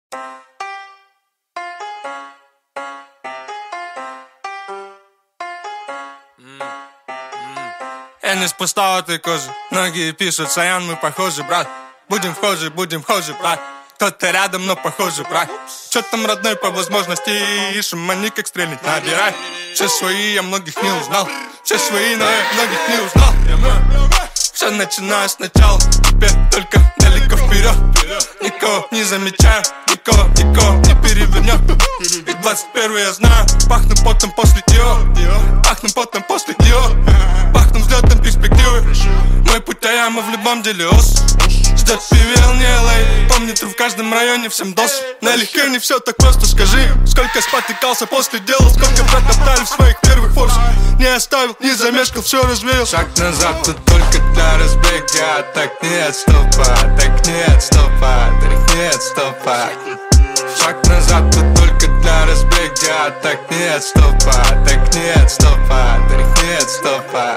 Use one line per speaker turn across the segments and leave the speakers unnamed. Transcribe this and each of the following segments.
Я не с пустоватой кожи. Многие пишут: Саян, мы похожи, брат. Будем вхожи, брат. Кто-то рядом, но похоже, брат. Чё там, родной, по возможности ищем, они как стрельнуть набирай. Все свои, я многих не узнал. Все свои, но я многих не узнал. Все начинаю сначала, теперь только далеко вперед. Никого не замечаю, никого не перевернет. И 21 я знаю, пахну потом после Диор. Пахну потом после Диор. Пахну взлетом перспективы. Мой путь Аяма в любом деле ос. Ждет PVL, не LA. Помнит в каждом районе всем дос. Налегке не все так просто, скажи. Сколько спотыкался после дела, сколько протоптали в своих первых форсах. Не оставил, не замешкал, все развеял. Шаг назад, тут только для разбега. Так не отступай, так не отступай, так не отступай. Шаг назад, тут только для разбега. Так не отступай, так не отступай, так не отступай.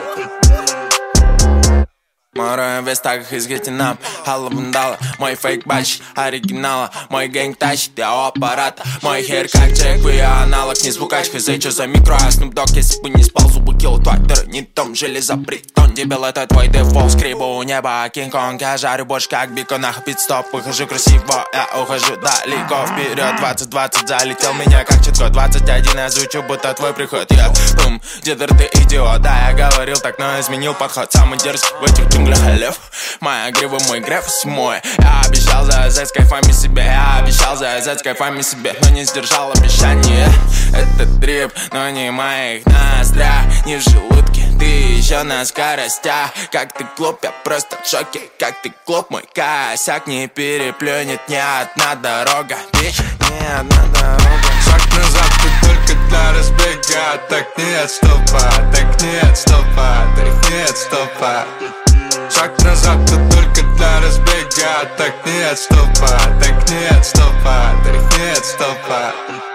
Мой район весь тагах из Гетинам. Алла Вандала, мой фейк бачит оригинала. Мой гэнг тащит я аппарата. Мой хер как Джек, вы аналог. Не звукач, хз, чё за микро, а Snoop Dogg, если бы не спал, зубы килл твой не том, железобретон. Дебил, это твой дефолт, скребу у неба, Кинг-Конг. Я жарю борщ как беконах, пит-стоп. Выхожу красиво, я ухожу далеко вперед. 2020 залетел меня как чутко. 21 я звучу, будто твой приход. Я бум, дедер, ты идиот. Да, я говорил так, но изменил подход. Самый дерзкий в этих лев. Моя грива, мой греф мой. Я обещал завязать с кайфами себе. Я обещал завязать с кайфами себе, но не сдержал обещание. Это трип, но не моих ноздрях, не в желудке. Ты еще на скоростях. Как ты глуп, я просто в шоке. Как ты глуп, мой косяк не переплюнет ни одна дорога. Бич, ни одна дорога.
Шаг назад, ты только для разбега. Так не отступай, так не отступай, так не отступай. Шаг назад, тут только для разбега. Так не отступай, так не отступай, так не отступай.